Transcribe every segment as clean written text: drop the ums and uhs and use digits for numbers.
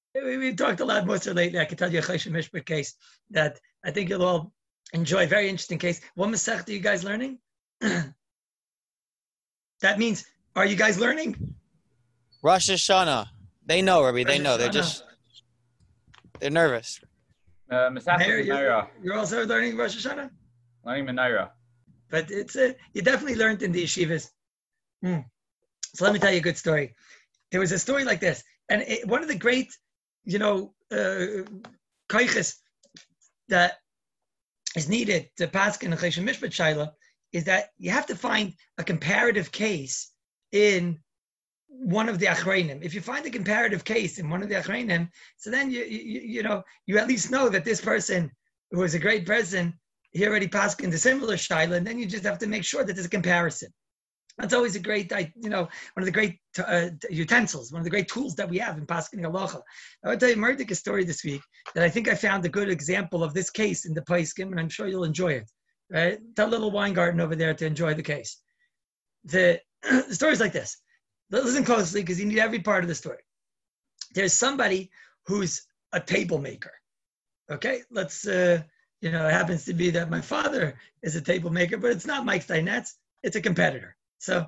We talked a lot more so lately. I can tell you a Choshen Mishpat case that I think you'll all enjoy. Very interesting case. What Masech are you guys learning? That means, are you guys learning? Rosh Hashanah. They know, Rabbi. They know. They're nervous. You're also learning Rosh Hashanah? Learning Menorah. But you definitely learned in the yeshivas. So let me tell you a good story. There was a story like this. And one of the great, koiches that is needed to paskin a Choshen Mishpat shaila is that you have to find a comparative case in one of the achreinim. If you find a comparative case in one of the achreinim, so then you at least know that this person who is a great person, he already paskin the similar shaila, and then you just have to make sure that there's a comparison. That's always a great, one of the great utensils, one of the great tools that we have in Paskin Halacha. I will tell you a story this week that I think I found a good example of this case in the Paiskim, and I'm sure you'll enjoy it. Right? Tell little Weingarten over there to enjoy the case. The story is like this. Listen closely because you need every part of the story. There's somebody who's a table maker. Okay? Let's, it happens to be that my father is a table maker, but it's not Mike Steinetz. It's a competitor. So,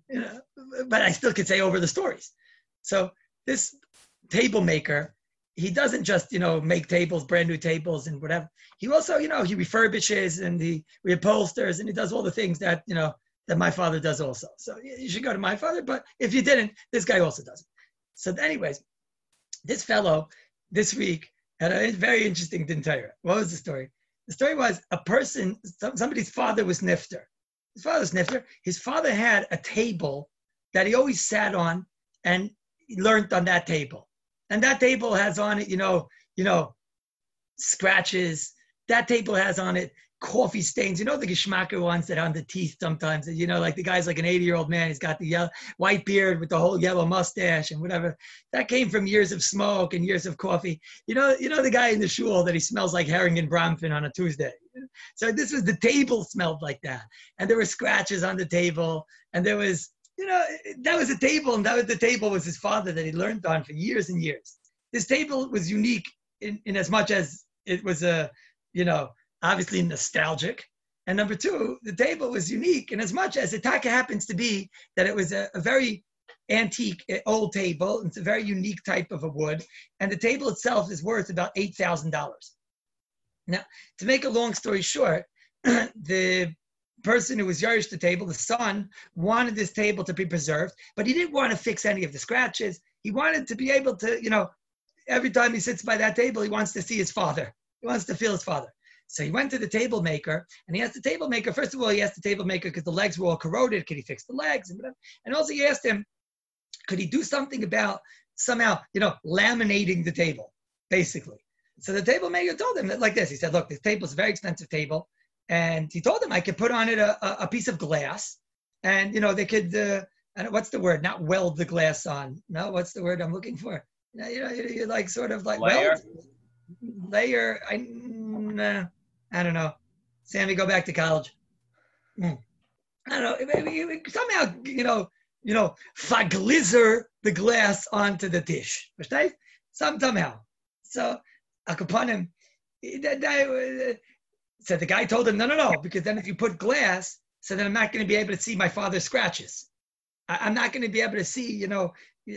but I still could say over the stories. So this table maker, he doesn't just, make tables, brand new tables and whatever. He also, he refurbishes and he reupholsters and he does all the things that, that my father does also. So you should go to my father, but if you didn't, this guy also does it. So anyways, this fellow this week had a very interesting dintayra. What was the story? The story was somebody's father was nifter. His father's nifter. His father had a table that he always sat on and learned on that table. And that table has on it, scratches. That table has on it coffee stains. The geschmacker ones that are on the teeth sometimes. Like the guy's like an 80-year-old man. He's got the yellow, white beard with the whole yellow mustache and whatever. That came from years of smoke and years of coffee. The guy in the shul that he smells like herring and bramfin on a Tuesday. So this was the table smelled like that. And there were scratches on the table. And there was, that was a table. And that was the table was his father that he learned on for years and years. This table was unique in as much as it was obviously nostalgic. And number two, the table was unique in as much as it happens to be that it was a very antique, old table. It's a very unique type of a wood. And the table itself is worth about $8,000. Now, to make a long story short, the person who was Yarish the table, the son, wanted this table to be preserved, but he didn't want to fix any of the scratches. He wanted to be able to, every time he sits by that table, he wants to see his father. He wants to feel his father. So he went to the table maker, and he asked the table maker, first of all, he asked the table maker because the legs were all corroded, could he fix the legs? And also he asked him, could he do something about somehow, laminating the table, basically. So the table maker told him that like this. He said, look, this table is a very expensive table. And he told him I could put on it a piece of glass. And, they could, what's the word? Not weld the glass on. No, what's the word I'm looking for? You like sort of like layer. Layer. I don't know. Sammy, go back to college. I don't know. Somehow, faglizer the glass onto the dish. Versteht? Somehow. So, Akapanim, so the guy told him, no, because then if you put glass, so then I'm not going to be able to see my father's scratches. I'm not going to be able to see, the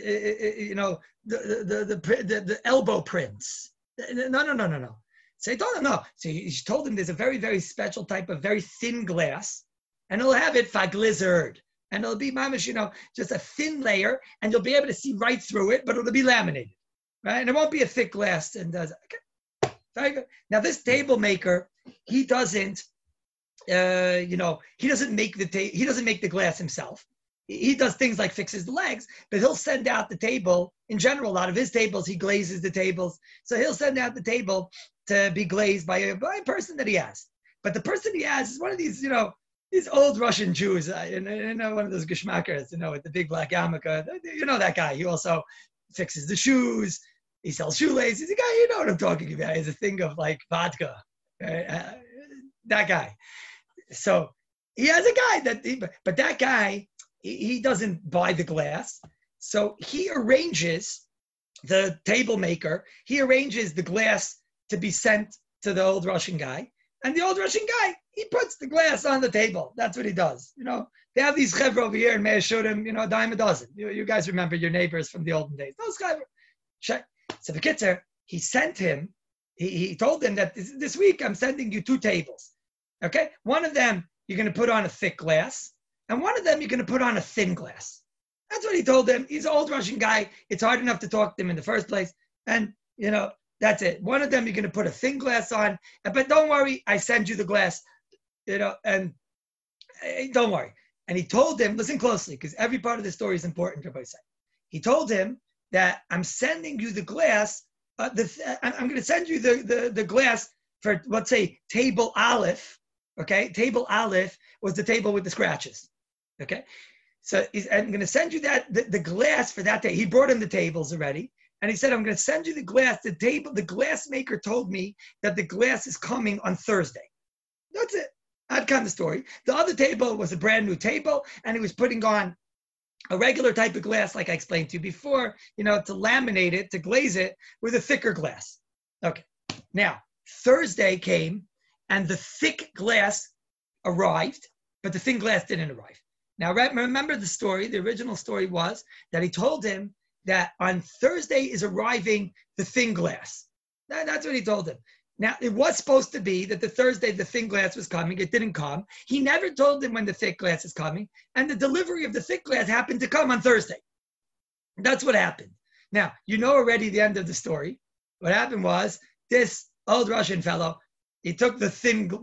elbow prints. No. So he told him, no. So he told him there's a very, very special type of very thin glass, and it'll have it faglizered. And it'll be, mamish, just a thin layer, and you'll be able to see right through it, but it'll be laminated. Right? And it won't be a thick glass. And okay. Very good. Now this table maker, he doesn't, he doesn't make the glass himself. He does things like fixes the legs, but he'll send out the table. In general, a lot of his tables, he glazes the tables. So he'll send out the table to be glazed by a person that he has. But the person he has is one of these, these old Russian Jews. One of those geschmackers, with the big black yarmulke. That guy. He also fixes the shoes. He sells shoelaces. He's a guy, you know what I'm talking about. He has a thing of like vodka. Right? That guy. So he has a guy but that guy, he doesn't buy the glass. So he arranges the table maker, he arranges the glass to be sent to the old Russian guy. And the old Russian guy, he puts the glass on the table. That's what he does. They have these chevra over here in Meir Shurim, a dime a dozen. You guys remember your neighbors from the olden days. Those chevra. So the Kitzer, he sent him, he told him that this week I'm sending you 2 tables. Okay? One of them you're going to put on a thick glass, and one of them you're going to put on a thin glass. That's what he told him. He's an old Russian guy. It's hard enough to talk to him in the first place. And, that's it. One of them you're going to put a thin glass on, but don't worry, I send you the glass, and don't worry. And he told him, listen closely, because every part of the story is important, Rabbi said. He told him that I'm sending you the glass, I'm going to send you the glass for, let's say, table Aleph, okay? Table Aleph was the table with the scratches, okay? So I'm going to send you the glass for that day. He brought him the tables already. And he said, I'm going to send you the glass. The glass maker told me that the glass is coming on Thursday. That's it. That kind of story. The other table was a brand new table, and he was putting on a regular type of glass, like I explained to you before, to laminate it, to glaze it with a thicker glass. Okay. Now, Thursday came, and the thick glass arrived, but the thin glass didn't arrive. Now, remember the story. The original story was that he told him that on Thursday is arriving the thin glass. That's what he told him. Now, it was supposed to be that the Thursday the thin glass was coming. It didn't come. He never told him when the thick glass is coming. And the delivery of the thick glass happened to come on Thursday. That's what happened. Now, already the end of the story. What happened was this old Russian fellow, he took the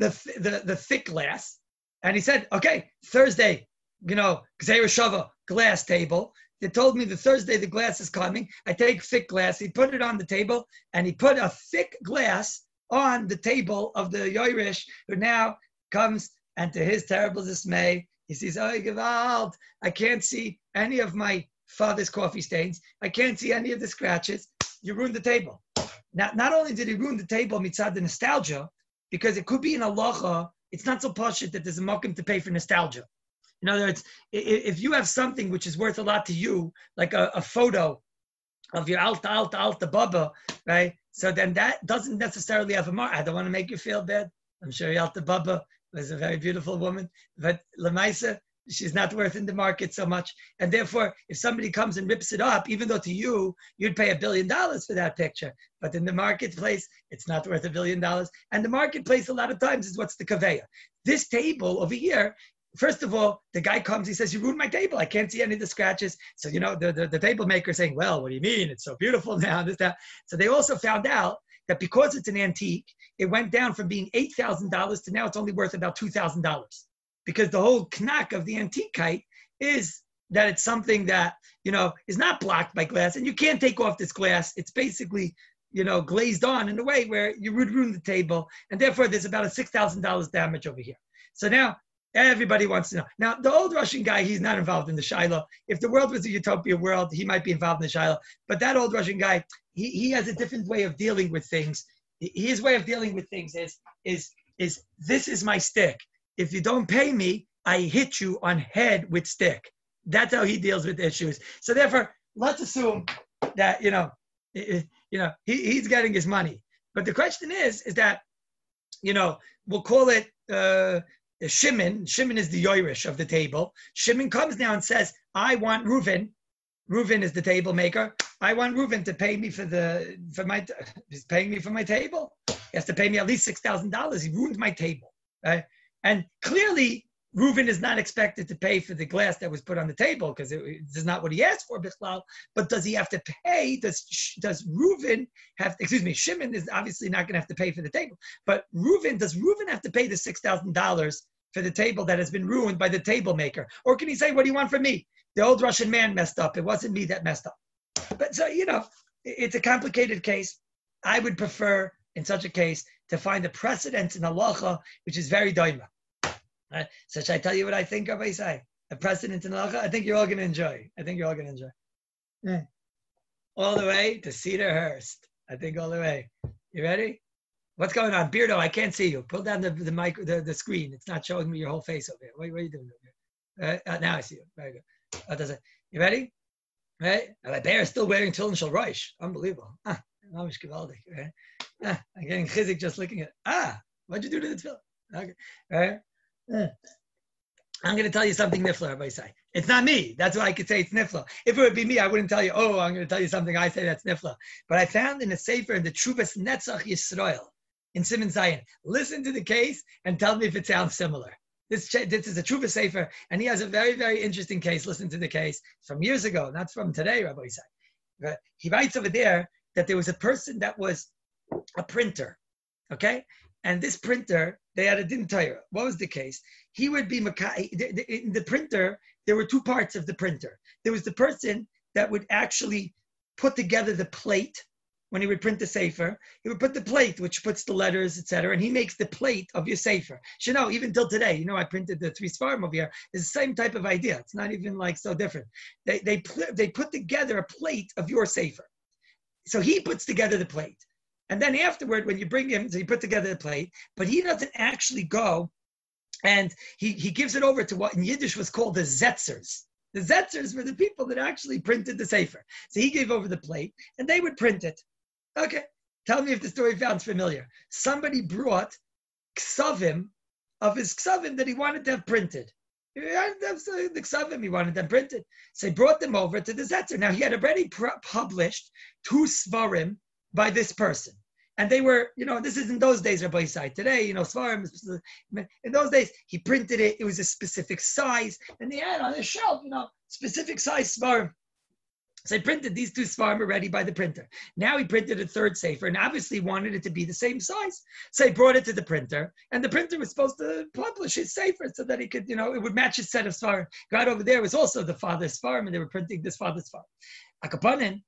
thick glass, and he said, okay, Thursday, Gzeira Shava, glass table. They told me the Thursday the glass is coming. I take thick glass. He put it on the table, and he put a thick glass on the table of the Yoirish, who now comes, and to his terrible dismay, he sees, oh, Gewalt, I can't see any of my father's coffee stains. I can't see any of the scratches. You ruined the table. Now, not only did he ruin the table mitzad the nostalgia, because it could be in halacha, it's not so pashut that there's a mokum to pay for nostalgia. In other words, if you have something which is worth a lot to you, like a photo of your alta baba, right? So then that doesn't necessarily have a mark. I don't want to make you feel bad. I'm sure your alta baba was a very beautiful woman, but Lamaisa, she's not worth in the market so much. And therefore, if somebody comes and rips it up, even though to you, you'd pay $1 billion for that picture. But in the marketplace, it's not worth $1 billion. And the marketplace, a lot of times, is what's the kaveya. This table over here, first of all, the guy comes, he says, you ruined my table. I can't see any of the scratches. So, the table maker saying, well, what do you mean? It's so beautiful now, this, that. So they also found out that because it's an antique, it went down from being $8,000 to now it's only worth about $2,000. Because the whole knack of the antiqueite is that it's something that, is not blocked by glass. And you can't take off this glass. It's basically, glazed on in a way where you would ruin the table. And therefore, there's about a $6,000 damage over here. So now, everybody wants to know. Now, the old Russian guy, he's not involved in the Shiloh. If the world was a utopia world, he might be involved in the Shiloh. But that old Russian guy, he has a different way of dealing with things. His way of dealing with things is this is my stick. If you don't pay me, I hit you on head with stick. That's how he deals with issues. So therefore, let's assume that, he's getting his money. But the question is that, we'll call it, Shimon. Shimon is the Yoirish of the table. Shimon comes now and says, I want Reuven. Reuven is the table maker. I want Reuven to pay me he's paying me for my table. He has to pay me at least $6,000. He ruined my table, right? And clearly, Reuven is not expected to pay for the glass that was put on the table because this is not what he asked for, Bichlal. But does he have to pay? Does Reuven have? Shimon is obviously not going to have to pay for the table. But does Reuven have to pay the $6,000 for the table that has been ruined by the table maker? Or can he say, what do you want from me? The old Russian man messed up. It wasn't me that messed up. But so, it's a complicated case. I would prefer, in such a case, to find a precedent in halacha, which is very doima. So should I tell you what I think of Isai? A precedent in halacha? I think you're all going to enjoy. Yeah. All the way to Cedarhurst. I think all the way. You ready? What's going on? Beardo, I can't see you. Pull down the mic, the screen. It's not showing me your whole face over here. What are you doing over here? Now I see you. Very good. You ready? right? And my bear is still wearing Tefillin Shel Rosh. Unbelievable. Mamish Givaldik, right? I'm getting chizik just looking at what'd you do to the tefillin? Okay, right? I'm going to tell you something nifla, Rabbi Isai. It's not me. That's why I could say it's nifla. If it would be me, I wouldn't tell you, I'm going to tell you something I say that's nifla. But I found in a sefer in the Truvas Netzach Yisrael in Simon Zion. Listen to the case and tell me if it sounds similar. This is a Truvas sefer, and he has a very, very interesting case. Listen to the case from years ago, not from today, Rabbi Isai. He writes over there that there was a person that was a printer, okay? And this printer, they had a din Torah. What was the case? He would be, in the printer, there were two parts of the printer. There was the person that would actually put together the plate when he would print the sefer. He would put the plate, which puts the letters, etc., and he makes the plate of your sefer. You know, even till today, I printed the 3 Sfarim over here. It's the same type of idea. It's not even like so different. They put together a plate of your sefer. So he puts together the plate. And then afterward, when you bring him, so you put together the plate, but he doesn't actually go and he gives it over to what in Yiddish was called the Zetzers. The Zetzers were the people that actually printed the sefer. So he gave over the plate and they would print it. Okay, tell me if the story sounds familiar. Somebody brought ksavim of his ksavim that he wanted to have printed. The ksavim, he wanted them printed. So he brought them over to the Zetzer. Now he had already published 2 svarim by this person. And they were, this is in those days, Rabbi Isai. Today, Svarim, in those days, he printed it. It was a specific size. And they had on the shelf, specific size Svarim. So he printed these 2 Svarim already by the printer. Now he printed a 3rd sefer and obviously wanted it to be the same size. So he brought it to the printer. And the printer was supposed to publish his sefer so that he could, it would match his set of Svarim. Right over there was also the father's Svarim, and they were printing this father's Svarim. Akapanin,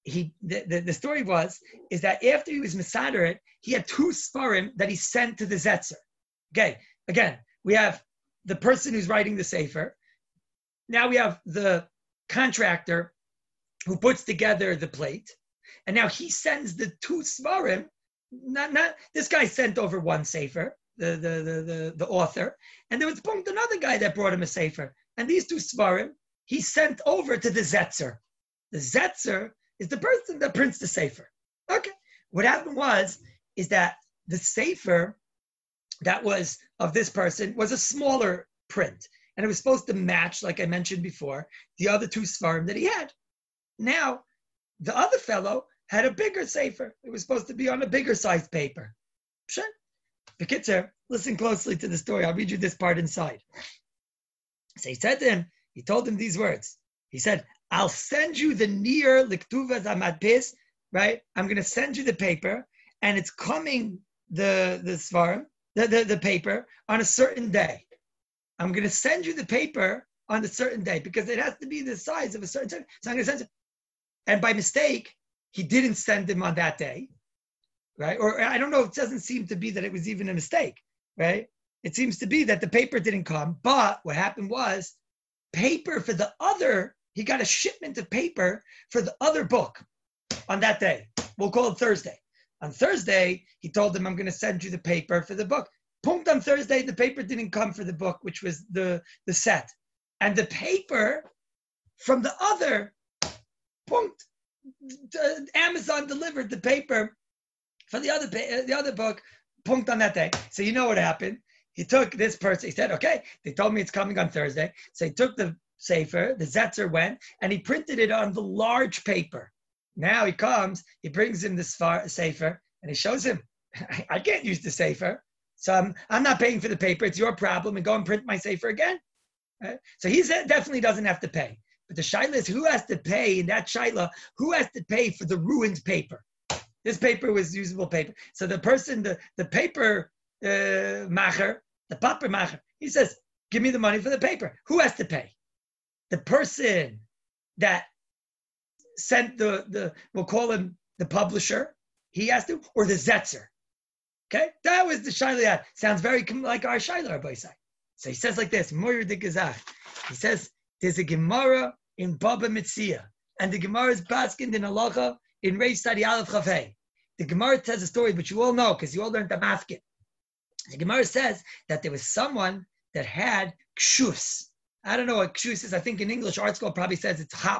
the story is that after he was Mesader it, he had 2 Sfarim that he sent to the Zetzer. Okay, again, we have the person who's writing the Sefer. Now we have the contractor who puts together the plate. And now he sends the 2 Sfarim. Not this guy sent over 1 Sefer, the author. And there was another guy that brought him a Sefer. And these 2 Sfarim, he sent over to the Zetzer. The Zetzer is the person that prints the sefer. Okay. What happened is that the sefer that was of this person was a smaller print. And it was supposed to match, like I mentioned before, the other 2 svarim that he had. Now, the other fellow had a bigger sefer. It was supposed to be on a bigger sized paper. Sure. Bekitzer, listen closely to the story. I'll read you this part inside. So he said to him, he told him these words. He said, I'll send you the near Liktuva Zamadpis, right? I'm going to send you the paper, and it's coming, the svarim, the paper, on a certain day. I'm going to send you the paper on a certain day because it has to be the size of a certain time. So I'm going to send it. And by mistake, he didn't send him on that day, right? Or I don't know, it doesn't seem to be that it was even a mistake, right? It seems to be that the paper didn't come, but what happened was paper for the other, he got a shipment of paper for the other book on that day. We'll call it Thursday. On Thursday, he told him, I'm going to send you the paper for the book. Punkt on Thursday, the paper didn't come for the book, which was the set. And the paper from the other, punkt, Amazon delivered the paper for the other book, punkt on that day. So you know what happened. He took this person, he said, okay, they told me it's coming on Thursday. So he took the sefer, the Zetzer went, and he printed it on the large paper. Now he comes, he brings him this sefer, and he shows him, I can't use the sefer, so I'm not paying for the paper, it's your problem, and go and print my sefer again. Right? So he definitely doesn't have to pay. But the shaila is who has to pay, in that shaila, who has to pay for the ruined paper? This paper was usable paper. So the person, the paper macher, the paper macher, he says, give me the money for the paper. Who has to pay? The person that sent we'll call him the publisher, he has to, or the Zetzer. Okay? That was the shaila. Sounds very like our shaila, Rabbi Isai. So he says like this, Moyer de Gazach. He says, there's a Gemara in Baba Mitzia, and the Gemara is basking in Halacha in Reish Sadi Aleph Chafei. The Gemara tells a story, but you all know, because you all learned the Mafkin. The Gemara says that there was someone that had kshus. I don't know what kshus is. I think in English art school probably says it's hops,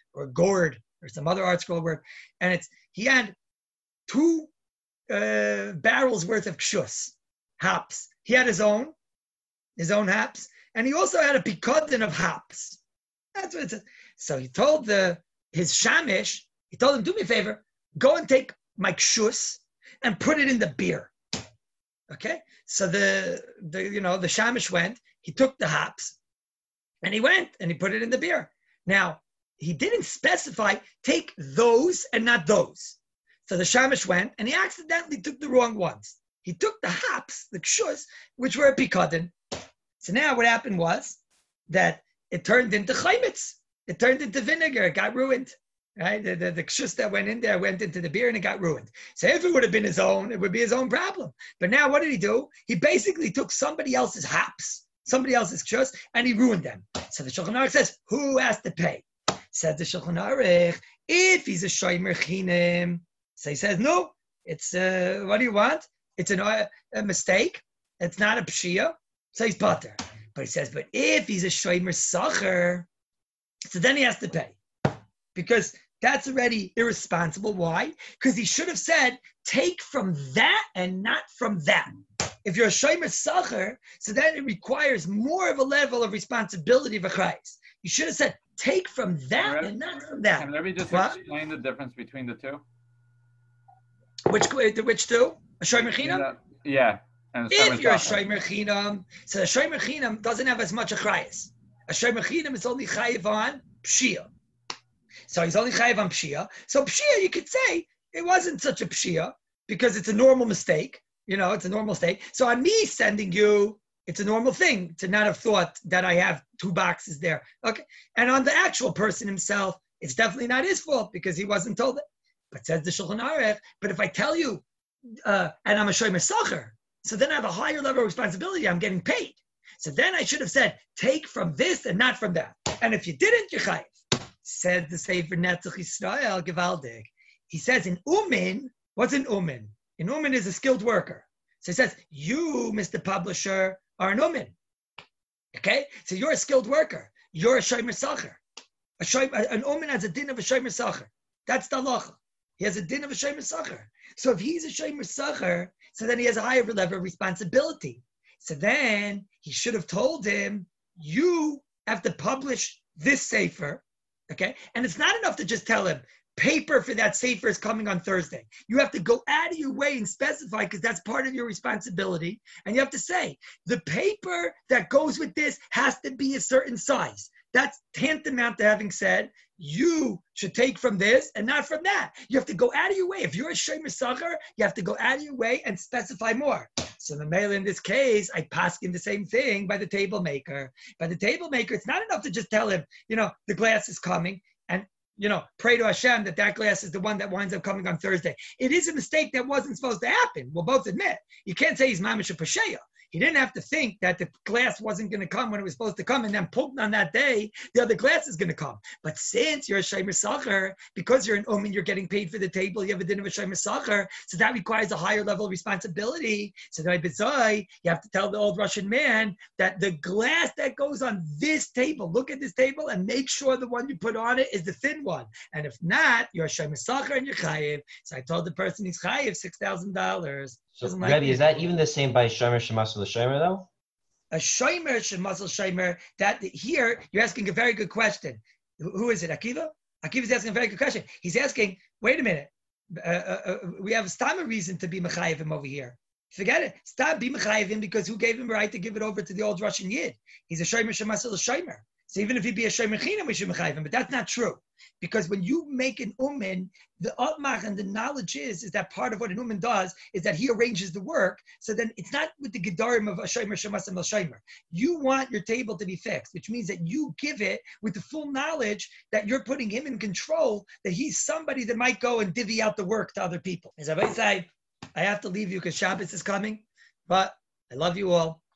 or gourd or some other art scroll word, and he had 2 barrels worth of kshus, hops. He had his own hops, and he also had a pikadon of hops. That's what it says. So he told his shamish, he told him, do me a favor, go and take my kshus and put it in the beer. Okay? So the shamish went, he took the hops, and he went and he put it in the beer. Now, he didn't specify, take those and not those. So the shamish went and he accidentally took the wrong ones. He took the hops, the kshus, which were a pikadon. So now what happened was that it turned into chaymitz. It turned into vinegar. It got ruined. Right? The kshus that went in there went into the beer and it got ruined. So if it would have been his own, it would be his own problem. But now what did he do? He basically took somebody else's hops, somebody else's kshus, and he ruined them. So the Shulchan Aruch says, who has to pay? Said the Shulchan Aruch, if he's a shomer chinim. So he says, no, it's, what do you want? It's a mistake. It's not a pshia. So he's pater. But he says, but if he's a shomer sacher, so then he has to pay. Because that's already irresponsible. Why? Because he should have said, take from that and not from that. If you're a shomer sacher, so then it requires more of a level of responsibility of a chayes. You should have said, take from that and not from that. Can Rebbe just explain the difference between the two? Which two? A shomer chinam? Yeah. If you're a shomer chinam, so a shomer chinam doesn't have as much achrayas. A shomer chinam is only chayiv on pshia. So he's only chayiv on pshia. So pshia, you could say it wasn't such a pshia because it's a normal mistake. It's a normal mistake. So on me sending you, it's a normal thing to not have thought that I have 2 boxes there. Okay. And on the actual person himself, it's definitely not his fault because he wasn't told it. But says the Shulchan Aruch, but if I tell you, and I'm a shomer sacher, so then I have a higher level of responsibility, I'm getting paid. So then I should have said, take from this and not from that. And if you didn't, you're chayiv. Said the Sefer Netzach Yisrael, Gevaldig. He says in Umin, what's an Umin? An Umin is a skilled worker. So he says, you, Mr. Publisher, are an Umin. Okay? So you're a skilled worker. You're a shomer sacher. An Umin has a din of a shomer sacher. That's the halacha. He has a din of a shomer sacher. So if he's a shomer sacher, so then he has a higher level of responsibility. So then he should have told him, you have to publish this sefer, okay? And it's not enough to just tell him, paper for that sefer is coming on Thursday. You have to go out of your way and specify because that's part of your responsibility. And you have to say, the paper that goes with this has to be a certain size. That's tantamount to having said, you should take from this and not from that. You have to go out of your way. If you're a shomer sacher, you have to go out of your way and specify more. So the mail in this case, I paskin the same thing by the table maker. By the table maker, it's not enough to just tell him, the glass is coming and, pray to Hashem that glass is the one that winds up coming on Thursday. It is a mistake that wasn't supposed to happen. We'll both admit. You can't say he's mamish a pasheya. He didn't have to think that the glass wasn't going to come when it was supposed to come, and then on that day, the other glass is going to come. But since you're a shomer sacher, because you're an umin, you're getting paid for the table, you have a din of a shomer sacher, so that requires a higher level of responsibility. So then you have to tell the old Russian man that the glass that goes on this table, look at this table and make sure the one you put on it is the thin one. And if not, you're a shomer sacher and you're chayiv. So I told the person he's chayiv $6,000. So, Rebbe, is that even the same by shomer shemasel shomer though? A shomer shemasel shomer. That here you're asking a very good question. Who is it? Akiva? Akiva's asking a very good question. He's asking, wait a minute. We have a reason to be mechayiv him over here. Forget it. Stop be mechayiv him because who gave him the right to give it over to the old Russian yid? He's a shomer shemasel shomer. So even if he be a shomer chinam, we should mechayiv him. But that's not true. Because when you make an umin, the utmach and the knowledge is that part of what an umin does is that he arranges the work. So then it's not with the gedarim of a shomer shemasem el shomer. You want your table to be fixed, which means that you give it with the full knowledge that you're putting him in control, that he's somebody that might go and divvy out the work to other people. As I say, I have to leave you because Shabbos is coming, but I love you all.